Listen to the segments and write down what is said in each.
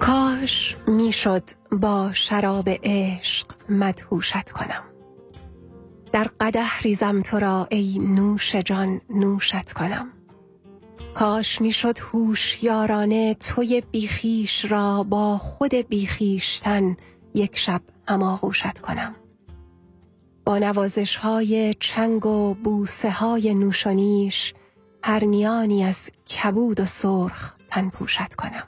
کاش میشد با شراب عشق مدهوشت کنم، در قدح ریزم تو را ای نوش جان نوشت کنم. کاش میشد هوشیارانه توی بیخیش را با خود بیخیشتن یک شب هماغوشت کنم. با نوازش های چنگ و بوسه های نوشانیش پرنیانی از کبود و سرخ تن پوشت کنم.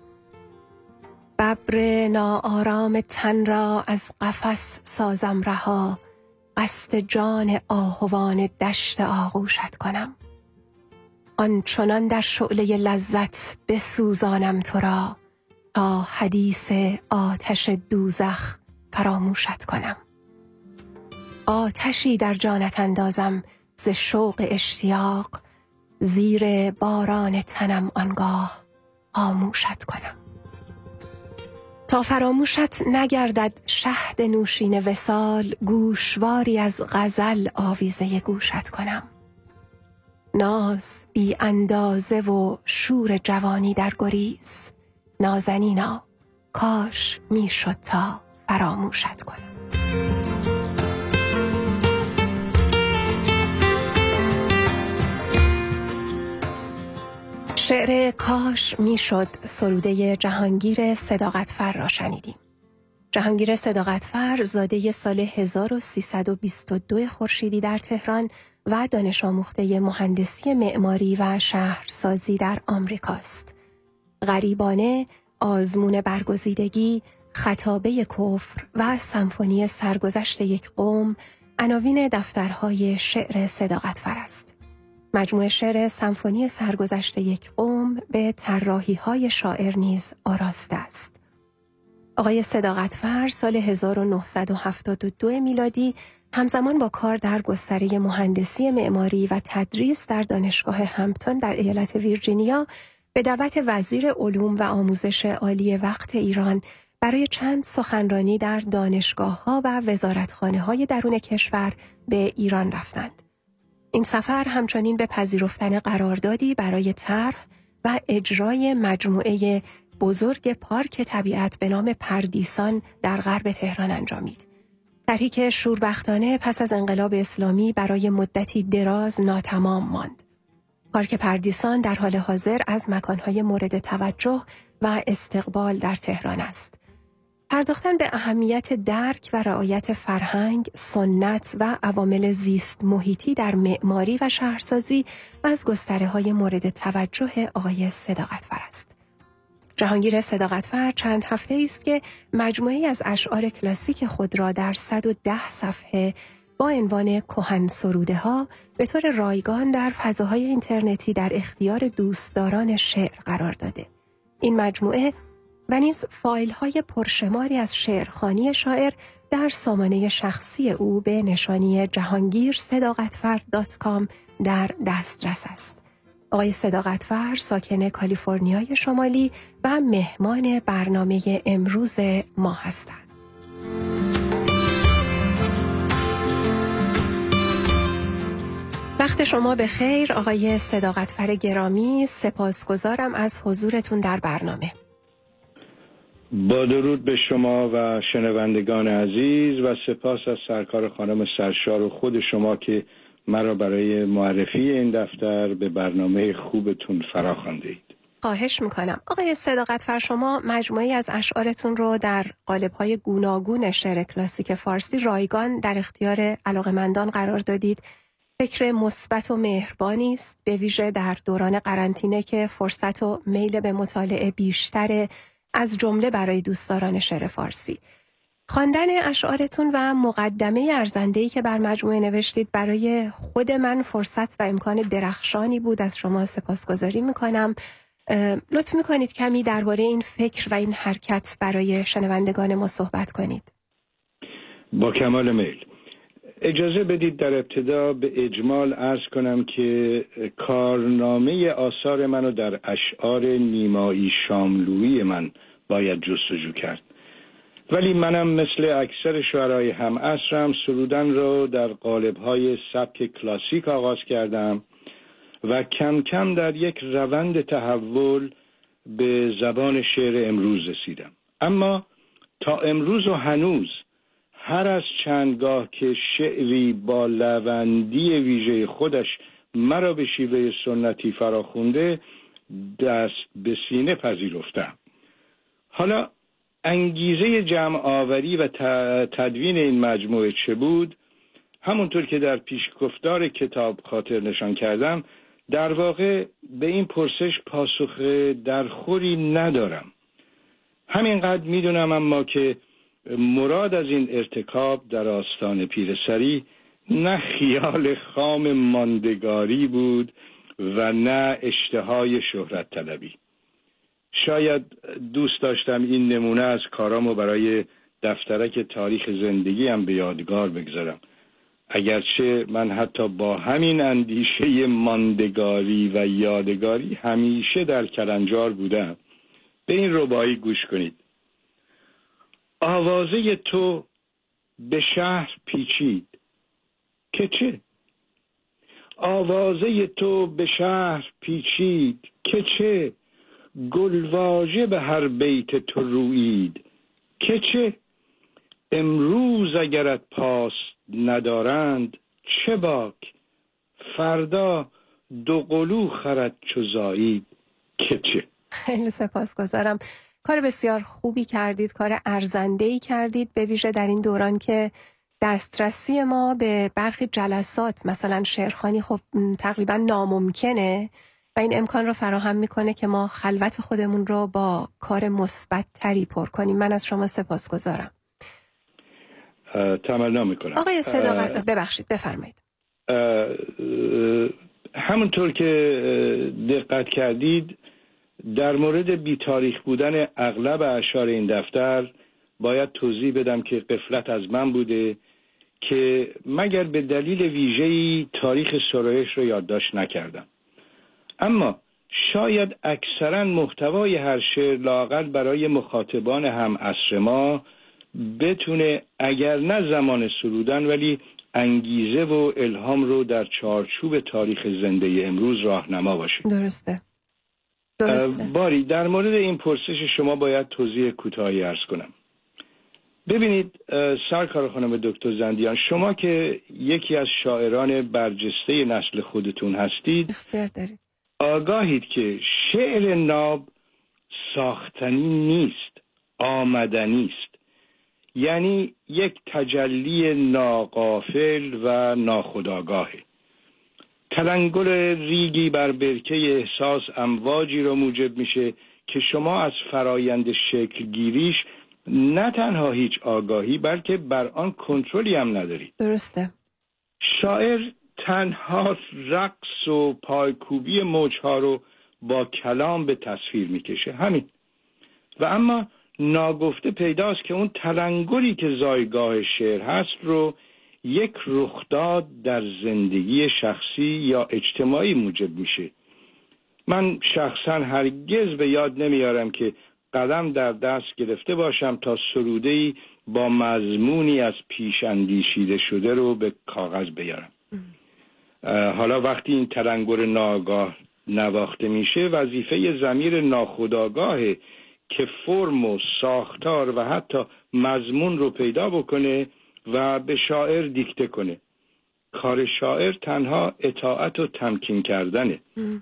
ببر ناآرام تن را از قفس سازم رها، قصد جان آهوان دشت آغوشت کنم. آنچنان در شعله لذت بسوزانم تو را تا حدیث آتش دوزخ فراموشت کنم. آتشی در جانت اندازم ز شوق اشتیاق، زیر باران تنم آنگاه خاموشت کنم. تا فراموشت نگردد شهد نوشین وصال، گوشواری از غزل آویزه گوشت کنم. ناز بی اندازه و شور جوانی در گریز، نازنینا کاش میشد تا فراموشت کنم. شعر کاش میشد سروده جهانگیر صداقتفر را شنیدیم. جهانگیر صداقتفر زاده سال 1322 خورشیدی در تهران و دانش آموخته مهندسی معماری و شهرسازی در آمریکاست. غریبانه، آزمون برگزیدگی، خطابه کفر و سمفونی سرگذشت یک قوم عناوین دفترهای شعر صداقتفر است. مجموعه شعر سمفونی سرگذشت یک قوم به طراحی‌های شاعر نیز آراسته است. آقای صداقتفر سال 1972 میلادی همزمان با کار در گستره مهندسی معماری و تدریس در دانشگاه همپتون در ایالت ویرجینیا به دعوت وزیر علوم و آموزش عالی وقت ایران برای چند سخنرانی در دانشگاه‌ها و وزارتخانه‌های درون کشور به ایران رفتند. این سفر همچنین به پذیرفتن قراردادی برای طرح و اجرای مجموعه بزرگ پارک طبیعت به نام پردیسان در غرب تهران انجامید. طرحی که شوربختانه پس از انقلاب اسلامی برای مدتی دراز ناتمام ماند. پارک پردیسان در حال حاضر از مکانهای مورد توجه و استقبال در تهران است. پرداختن به اهمیت درک و رعایت فرهنگ، سنت و عوامل زیست محیطی در معماری و شهرسازی از گستره‌های مورد توجه آقای صداقتفر است. جهانگیر صداقتفر چند هفته است که مجموعه‌ای از اشعار کلاسیک خود را در 110 صفحه با عنوان کهن سروده‌ها به طور رایگان در فضاهای اینترنتی در اختیار دوستداران شعر قرار داده. این مجموعه و نیز فایل‌های پرشماری از شعرخوانی شاعر در سامانه شخصی او به نشانی jahangirsadaqatfar.com در دسترس است. آقای صداقتفر ساکن کالیفرنیای شمالی و مهمان برنامه امروز ما هستند. وقت شما به خیر آقای صداقتفر گرامی، سپاسگزارم از حضورتون در برنامه. با درود به شما و شنوندگان عزیز و سپاس از سرکار خانم سرشار و خود شما که مرا برای معرفی این دفتر به برنامه خوبتون فراخواندید. خواهش میکنم. آقای صداقتفر، شما مجموعی از اشعارتون رو در قالب‌های گوناگون شعر کلاسیک فارسی رایگان در اختیار علاقه‌مندان قرار دادید. فکر مثبت و مهربانی است، به ویژه در دوران قرنطینه که فرصت و میل به مطالعه بیشتر، از جمله برای دوستداران شعر فارسی. خواندن اشعارتون و مقدمه ارزنده‌ای که بر مجموعه نوشتید برای خود من فرصت و امکان درخشانی بود. از شما سپاسگزاری میکنم. لطف میکنید کمی درباره این فکر و این حرکت برای شنوندگان ما صحبت کنید. با کمال میل. اجازه بدید در ابتدا به اجمال عرض کنم که کارنامه آثار منو در اشعار نیمایی شاملویی من باید جستجو کرد، ولی منم مثل اکثر شعرای هم عصرم سرودن رو در قالب‌های سبک کلاسیک آغاز کردم و کم کم در یک روند تحول به زبان شعر امروز رسیدم. اما تا امروز و هنوز هر از چندگاه که شعری با لوندی ویژه خودش مرا به شیوه سنتی فراخونده دست به سینه پذیرفتم. حالا انگیزه جمع آوری و تدوین این مجموعه چه بود؟ همونطور که در پیشگفتار کتاب خاطر نشان کردم، در واقع به این پرسش پاسخ درخوری ندارم. همینقدر میدونم اما که مراد از این ارتکاب در آستان پیرسری نه خیال خام ماندگاری بود و نه اشتهای شهرت طلبی. شاید دوست داشتم این نمونه از کارامو برای دفترک تاریخ زندگیم به یادگار بگذارم، اگرچه من حتی با همین اندیشه ماندگاری و یادگاری همیشه در کلنجار بودم. به این رباعی گوش کنید. آوازه تو به شهر پیچید که چه؟ آوازه تو به شهر پیچید که چه؟ گلواژه به هر بیت تو رویید که چه؟ امروز اگرت پاس ندارند چه باک؟ فردا دو قلو خرد چو زایید که چه؟ خیلی سپاسگزارم. کار بسیار خوبی کردید، کار ارزنده‌ای کردید، به ویژه در این دوران که دسترسی ما به برخی جلسات مثلا شعرخوانی خب تقریبا ناممکنه و این امکان رو فراهم میکنه که ما خلوت خودمون رو با کار مثبت تری پر کنیم. من از شما سپاسگزارم. تمنا میکنم. آقای صداقت ببخشید بفرمایید. همونطور که دقت کردید در مورد بی‌تاریخ بودن اغلب اشعار این دفتر باید توضیح بدم که غفلت از من بوده که مگر به دلیل ویژه‌ای تاریخ سرایش رو یادداشت نکردم. اما شاید اکثرا محتوای هر شعر لااقل برای مخاطبان هم عصر ما بتونه اگر نه زمان سرودن ولی انگیزه و الهام رو در چارچوب تاریخ زنده امروز راهنما باشه. درسته. باری در مورد این پرسش شما باید توضیح کوتاهی عرض کنم. ببینید سرکار خانم دکتر زندیان، شما که یکی از شاعران برجسته نسل خودتون هستید اختیار دارید. آگاهید که شعر ناب ساختنی نیست، آمدنی است. یعنی یک تجلی ناغافل و ناخودآگاهه. تلنگر ریگی بر برکه احساس امواجی رو موجب میشه که شما از فرایند شکل گیریش نه تنها هیچ آگاهی بلکه بر آن کنترلی هم ندارید. درسته. شاعر تنها رقص و پایکوبی موجها رو با کلام به تصویر میکشه، همین. و اما ناگفته پیداست که اون تلنگری که زایگاه شعر هست رو یک رخداد در زندگی شخصی یا اجتماعی موجب میشه. من شخصا هرگز به یاد نمیارم که قلم در دست گرفته باشم تا سروده‌ای با مضمونی از پیش اندیشیده شده رو به کاغذ بیارم. حالا وقتی این تلنگر ناآگاه نواخته میشه، وظیفه ضمیر ناخودآگاهه که فرم و ساختار و حتی مضمون رو پیدا بکنه و به شاعر دیکته کنه. کار شاعر تنها اطاعت و تمکین کردنه.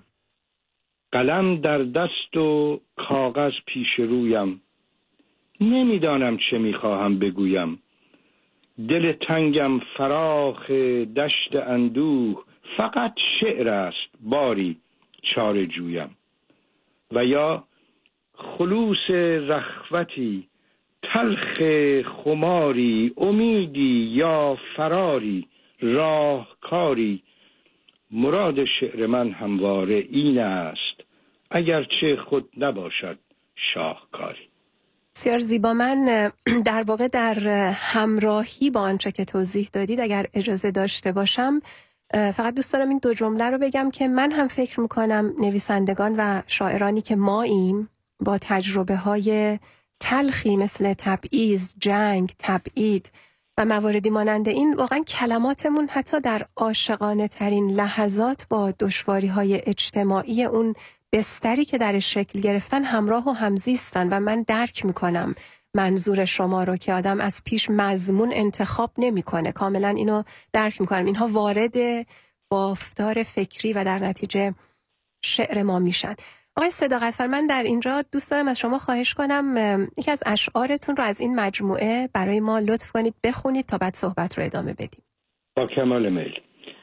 قلم در دست و کاغذ پیش رویم، نمیدانم چه میخواهم بگویم. دل تنگم فراخ دشت اندوه، فقط شعر است باری چاره جویم. و یا خلوص رخوتی، تلخ خماری، امیدی یا فراری، راهکاری. مراد شعر من همواره این است، اگرچه خود نباشد شاهکاری. بسیار زیبا. من در واقع در همراهی با آنچه که توضیح دادید اگر اجازه داشته باشم فقط دوست دارم این دو جمله رو بگم که من هم فکر میکنم نویسندگان و شاعرانی که ماییم با تجربه های تلخی مثل تبعیض، جنگ، تبعید و مواردی مانند این، واقعا کلماتمون حتی در عاشقانه ترین لحظات با دشواری های اجتماعی اون بستری که درش شکل گرفتن همراه و همزیستن و من درک میکنم منظور شما رو که آدم از پیش مضمون انتخاب نمیکنه. کاملا اینو درک میکنم. اینها وارد بافتار فکری و در نتیجه شعر ما میشن. آقای صداقتفر، من در اینجا دوست دارم از شما خواهش کنم یکی از اشعارتون رو از این مجموعه برای ما لطف کنید بخونید تا بعد صحبت رو ادامه بدیم. با کمال میل.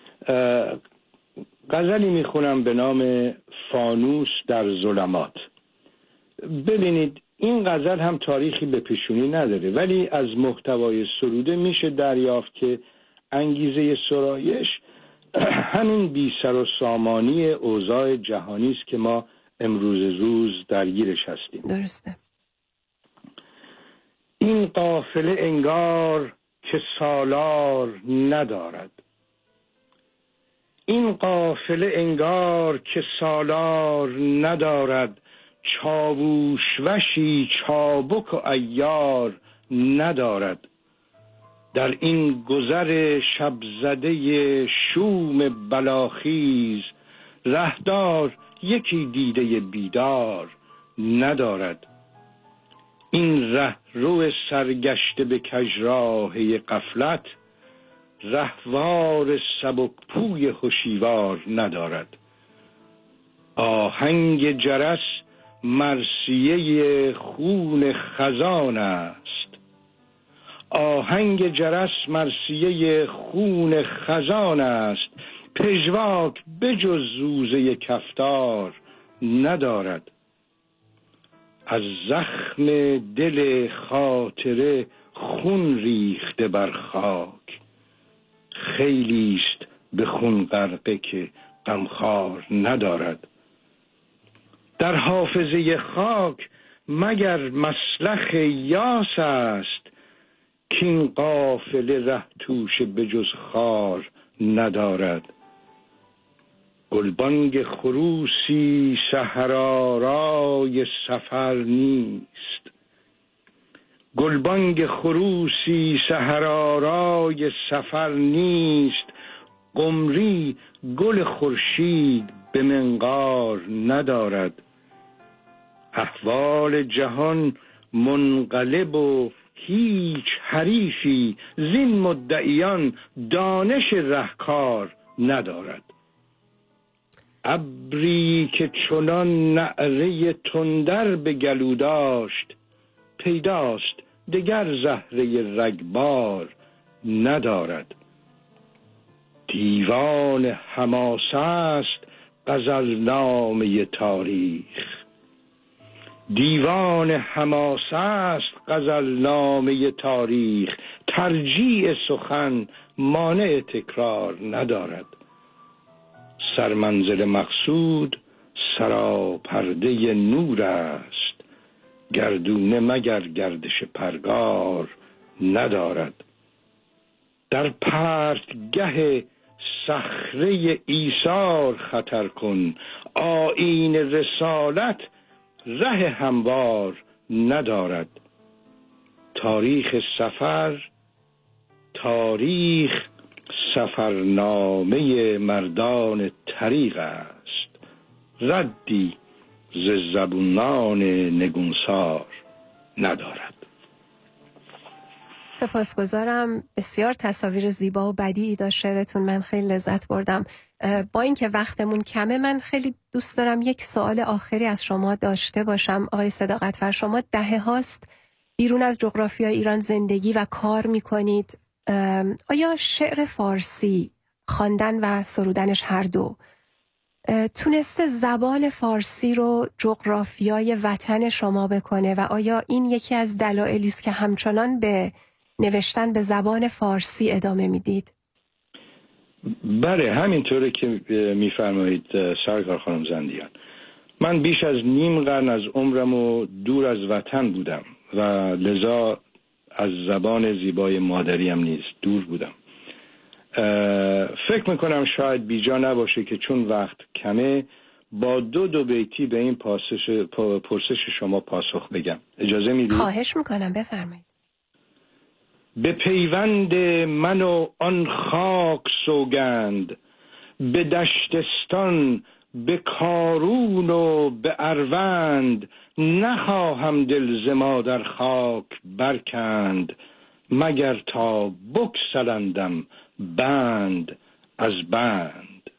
غزلی میخونم به نام فانوس در ظلمات. ببینید این غزل هم تاریخی به پیشونی نداره، ولی از محتوای سروده میشه دریافت که انگیزه سرایش همین بی سر و سامانی اوضاع جهانی است که ما امروز روز درگیرش هستیم. درسته. این قافله انگار که سالار ندارد، این قافله انگار که سالار ندارد، چاووش وشی چابک و عیار ندارد. در این گذر شبزده شوم بلاخیز، رهدار یکی دیده بیدار ندارد. این ره رو سرگشته به کژراهه غفلت، رهوار سبک پوی هوشیوار ندارد. آهنگ جرس مرثیه خون خزان است، آهنگ جرس مرثیه خون خزان است، پژواک بجز زوزه کفتار ندارد. از زخم دل خاطره خون ریخته بر خاک، خیلی است به خون غرقه که غمخوار ندارد. در حافظه خاک مگر مسلخ یاس است، کین قافله ره توشه به جز خار ندارد. گلبانگ خروسی سحرآرای سفر نیست، گلبانگ خروسی سحرآرای سفر نیست، قمری گل خورشید به منقار ندارد. احوال جهان منقلب و هیچ حریفی، زین مدعیان دانش رهکار ندارد. ابری که چنان نعره تندر به گلو داشت، پیداست دگر زهره رگبار ندارد. دیوان حماسه است غزلنامه تاریخ، دیوان حماسه است غزلنامه تاریخ، ترجیع سخن مانع تکرار ندارد. سرمنزل مقصود سراپرده نور است، گردونه مگر گردش پرگار ندارد. در پرتگه صخره ایثار خطر کن، آیین رسالت ره هموار ندارد. تاریخ سفر، تاریخ سفرنامه مردان طریق است، ردی ز زبونان نگونسار ندارد. سپاسگزارم. بسیار تصاویر زیبا و بدیعی داشت شعرتون. من خیلی لذت بردم. با اینکه وقتمون کمه، من خیلی دوست دارم یک سوال آخری از شما داشته باشم. آقای صداقتفر، شما دهه هاست بیرون از جغرافیای ایران زندگی و کار میکنید. آیا شعر فارسی، خواندن و سرودنش هر دو، تونسته زبان فارسی رو جغرافیای وطن شما بکنه و آیا این یکی از دلایلی است که همچنان به نوشتن به زبان فارسی ادامه میدید؟ بله، همینطوره که میفرمایید سرکار خانم زندیان. من بیش از نیم قرن از عمرم و دور از وطن بودم و لذا از زبان زیبای مادریم نیز دور بودم. فکر میکنم شاید بیجا نباشه که چون وقت کمه با دو بیتی به این پرسش شما پاسخ بگم. اجازه میدید؟ خواهش میکنم، بفرمایید. به پیوند من و آن خاک سوگند، به دشتستان به کارون و به اروند، نخواهم دل ز مادر خاک برکند، مگر تا بگسلندم بند از بند.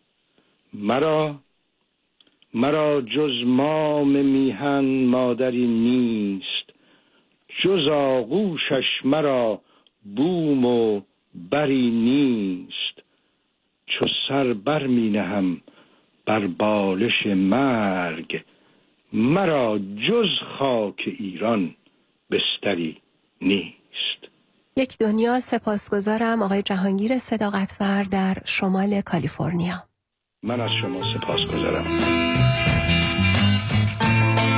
مرا جز مام میهن مادری نیست، جز آغوشش مرا بوم و بری نیست. چو سر بر می نهم بر بالش مرگ، مرا جز خاک ایران بستری نیست. یک دنیا سپاسگزارم آقای جهانگیر صداقتفر در شمال کالیفرنیا. من از شما سپاسگزارم.